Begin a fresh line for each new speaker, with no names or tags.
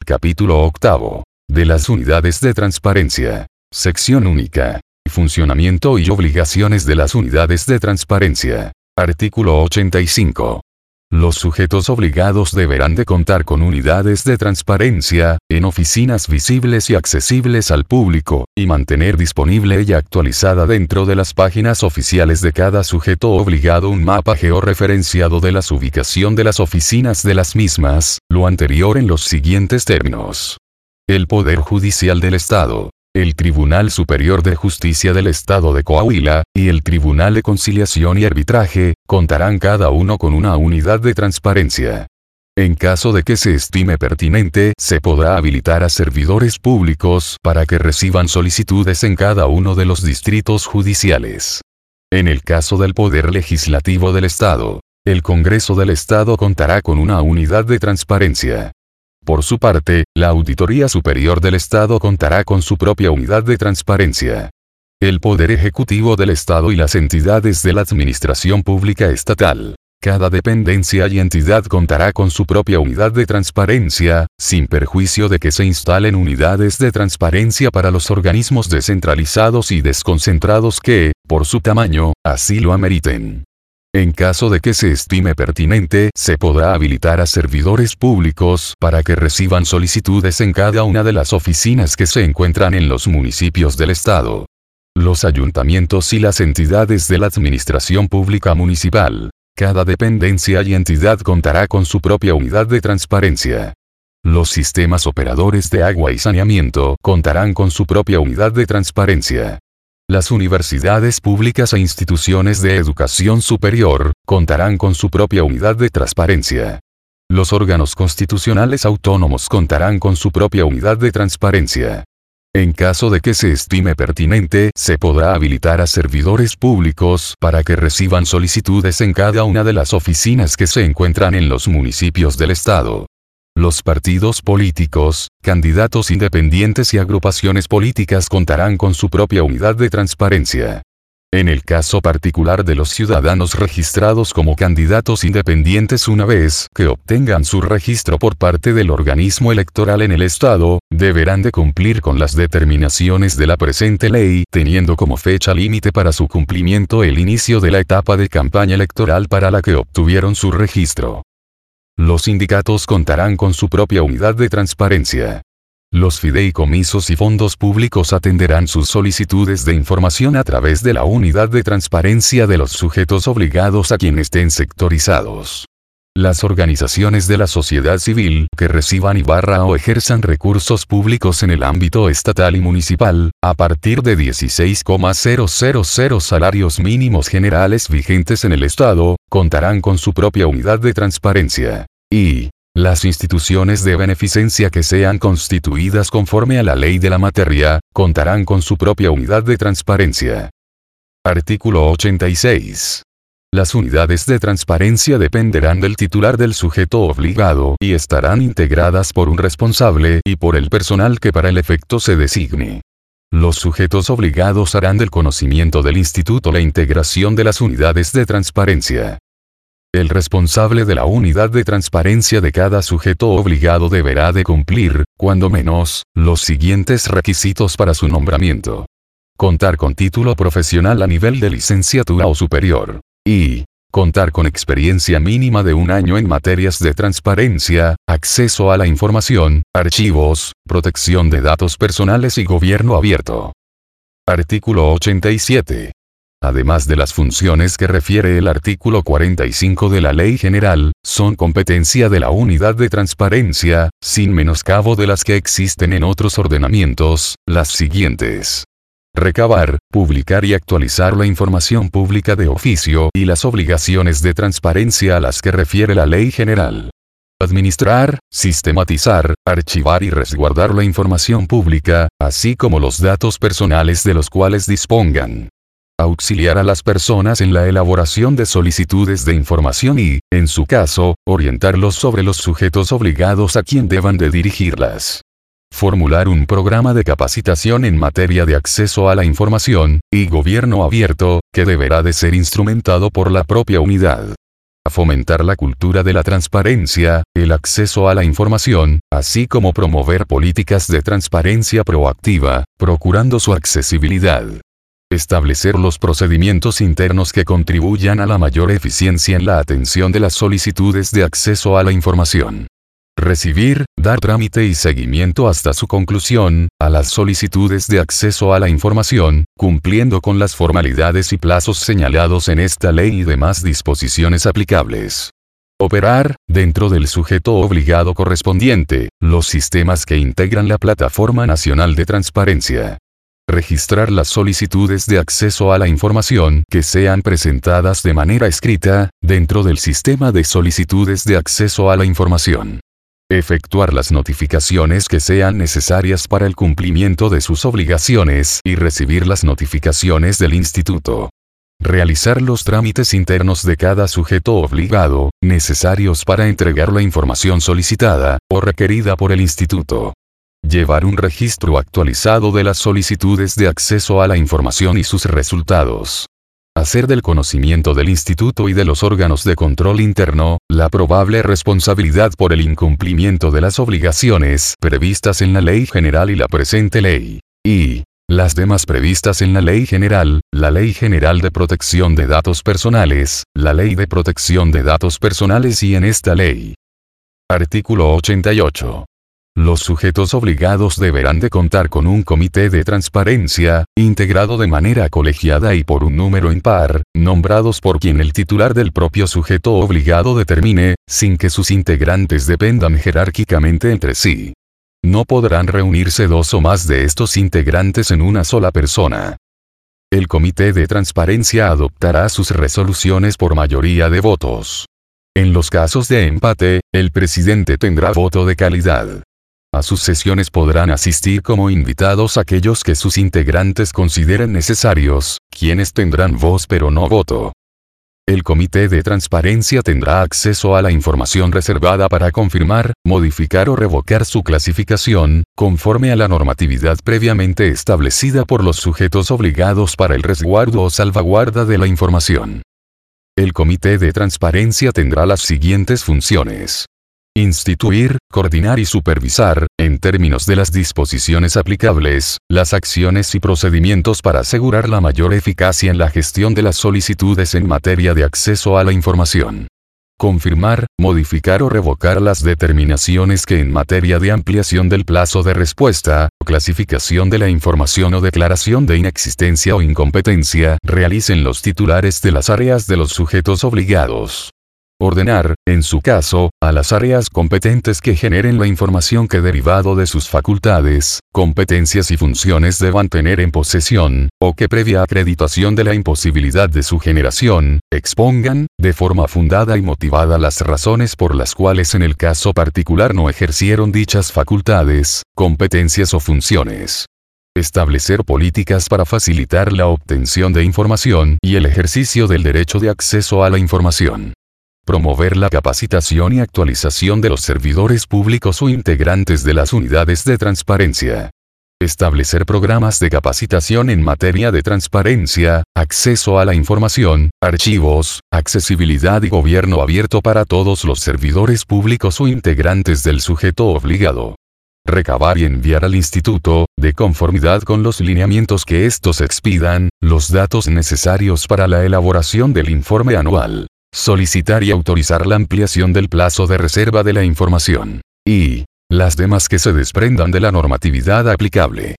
Capítulo 8. De las unidades de transparencia. Sección única. Funcionamiento y obligaciones de las unidades de transparencia. Artículo 85. Los sujetos obligados deberán de contar con unidades de transparencia, en oficinas visibles y accesibles al público, y mantener disponible y actualizada dentro de las páginas oficiales de cada sujeto obligado un mapa georreferenciado de la ubicación de las oficinas de las mismas, lo anterior en los siguientes términos. El Poder Judicial del Estado, el Tribunal Superior de Justicia del Estado de Coahuila, y el Tribunal de Conciliación y Arbitraje, contarán cada uno con una unidad de transparencia. En caso de que se estime pertinente, se podrá habilitar a servidores públicos para que reciban solicitudes en cada uno de los distritos judiciales. En el caso del Poder Legislativo del Estado, el Congreso del Estado contará con una unidad de transparencia. Por su parte, la Auditoría Superior del Estado contará con su propia unidad de transparencia. El Poder Ejecutivo del Estado y las entidades de la Administración Pública Estatal. Cada dependencia y entidad contará con su propia unidad de transparencia, sin perjuicio de que se instalen unidades de transparencia para los organismos descentralizados y desconcentrados que, por su tamaño, así lo ameriten. En caso de que se estime pertinente, se podrá habilitar a servidores públicos para que reciban solicitudes en cada una de las oficinas que se encuentran en los municipios del Estado. Los ayuntamientos y las entidades de la Administración Pública Municipal. Cada dependencia y entidad contará con su propia unidad de transparencia. Los sistemas operadores de agua y saneamiento contarán con su propia unidad de transparencia. Las universidades públicas e instituciones de educación superior contarán con su propia unidad de transparencia. Los órganos constitucionales autónomos contarán con su propia unidad de transparencia. En caso de que se estime pertinente, se podrá habilitar a servidores públicos para que reciban solicitudes en cada una de las oficinas que se encuentran en los municipios del Estado. Los partidos políticos, candidatos independientes y agrupaciones políticas contarán con su propia unidad de transparencia. En el caso particular de los ciudadanos registrados como candidatos independientes una vez que obtengan su registro por parte del organismo electoral en el Estado, deberán de cumplir con las determinaciones de la presente ley, teniendo como fecha límite para su cumplimiento el inicio de la etapa de campaña electoral para la que obtuvieron su registro. Los sindicatos contarán con su propia unidad de transparencia. Los fideicomisos y fondos públicos atenderán sus solicitudes de información a través de la unidad de transparencia de los sujetos obligados a quienes estén sectorizados. Las organizaciones de la sociedad civil que reciban o ejerzan recursos públicos en el ámbito estatal y municipal, a partir de 16,000 salarios mínimos generales vigentes en el Estado, contarán con su propia unidad de transparencia. Y las instituciones de beneficencia que sean constituidas conforme a la ley de la materia, contarán con su propia unidad de transparencia. Artículo 86. Las unidades de transparencia dependerán del titular del sujeto obligado y estarán integradas por un responsable y por el personal que para el efecto se designe. Los sujetos obligados harán del conocimiento del instituto la integración de las unidades de transparencia. El responsable de la unidad de transparencia de cada sujeto obligado deberá de cumplir, cuando menos, los siguientes requisitos para su nombramiento. Contar con título profesional a nivel de licenciatura o superior. Y contar con experiencia mínima de 1 año en materias de transparencia, acceso a la información, archivos, protección de datos personales y gobierno abierto. Artículo 87. Además de las funciones que refiere el artículo 45 de la Ley General, son competencia de la unidad de transparencia, sin menoscabo de las que existen en otros ordenamientos, las siguientes. Recabar, publicar y actualizar la información pública de oficio y las obligaciones de transparencia a las que refiere la Ley General. Administrar, sistematizar, archivar y resguardar la información pública, así como los datos personales de los cuales dispongan. Auxiliar a las personas en la elaboración de solicitudes de información y, en su caso, orientarlos sobre los sujetos obligados a quien deban de dirigirlas. Formular un programa de capacitación en materia de acceso a la información y gobierno abierto, que deberá de ser instrumentado por la propia unidad. fomentar la cultura de la transparencia, el acceso a la información, así como promover políticas de transparencia proactiva, procurando su accesibilidad. Establecer los procedimientos internos que contribuyan a la mayor eficiencia en la atención de las solicitudes de acceso a la información. Recibir, dar trámite y seguimiento hasta su conclusión, a las solicitudes de acceso a la información, cumpliendo con las formalidades y plazos señalados en esta ley y demás disposiciones aplicables. Operar, dentro del sujeto obligado correspondiente, los sistemas que integran la Plataforma Nacional de Transparencia. Registrar las solicitudes de acceso a la información que sean presentadas de manera escrita, dentro del sistema de solicitudes de acceso a la información. Efectuar las notificaciones que sean necesarias para el cumplimiento de sus obligaciones y recibir las notificaciones del instituto. Realizar los trámites internos de cada sujeto obligado, necesarios para entregar la información solicitada o requerida por el instituto. Llevar un registro actualizado de las solicitudes de acceso a la información y sus resultados. Hacer del conocimiento del instituto y de los órganos de control interno, la probable responsabilidad por el incumplimiento de las obligaciones previstas en la Ley General y la presente ley. Y las demás previstas en la Ley General, la Ley General de Protección de Datos Personales, la Ley de Protección de Datos Personales y en esta ley. Artículo 88. Los sujetos obligados deberán de contar con un comité de transparencia, integrado de manera colegiada y por un número impar, nombrados por quien el titular del propio sujeto obligado determine, sin que sus integrantes dependan jerárquicamente entre sí. No podrán reunirse dos o más de estos integrantes en una sola persona. El comité de transparencia adoptará sus resoluciones por mayoría de votos. En los casos de empate, el presidente tendrá voto de calidad. A sus sesiones podrán asistir como invitados aquellos que sus integrantes consideren necesarios, quienes tendrán voz pero no voto. El comité de transparencia tendrá acceso a la información reservada para confirmar, modificar o revocar su clasificación, conforme a la normatividad previamente establecida por los sujetos obligados para el resguardo o salvaguarda de la información. El comité de transparencia tendrá las siguientes funciones. Instituir, coordinar y supervisar, en términos de las disposiciones aplicables, las acciones y procedimientos para asegurar la mayor eficacia en la gestión de las solicitudes en materia de acceso a la información. Confirmar, modificar o revocar las determinaciones que en materia de ampliación del plazo de respuesta, clasificación de la información o declaración de inexistencia o incompetencia realicen los titulares de las áreas de los sujetos obligados. Ordenar, en su caso, a las áreas competentes que generen la información que derivado de sus facultades, competencias y funciones deban tener en posesión, o que previa acreditación de la imposibilidad de su generación, expongan, de forma fundada y motivada las razones por las cuales en el caso particular no ejercieron dichas facultades, competencias o funciones. Establecer políticas para facilitar la obtención de información y el ejercicio del derecho de acceso a la información. Promover la capacitación y actualización de los servidores públicos o integrantes de las unidades de transparencia. Establecer programas de capacitación en materia de transparencia, acceso a la información, archivos, accesibilidad y gobierno abierto para todos los servidores públicos o integrantes del sujeto obligado. Recabar y enviar al instituto, de conformidad con los lineamientos que estos expidan, los datos necesarios para la elaboración del informe anual. Solicitar y autorizar la ampliación del plazo de reserva de la información. Y las demás que se desprendan de la normatividad aplicable.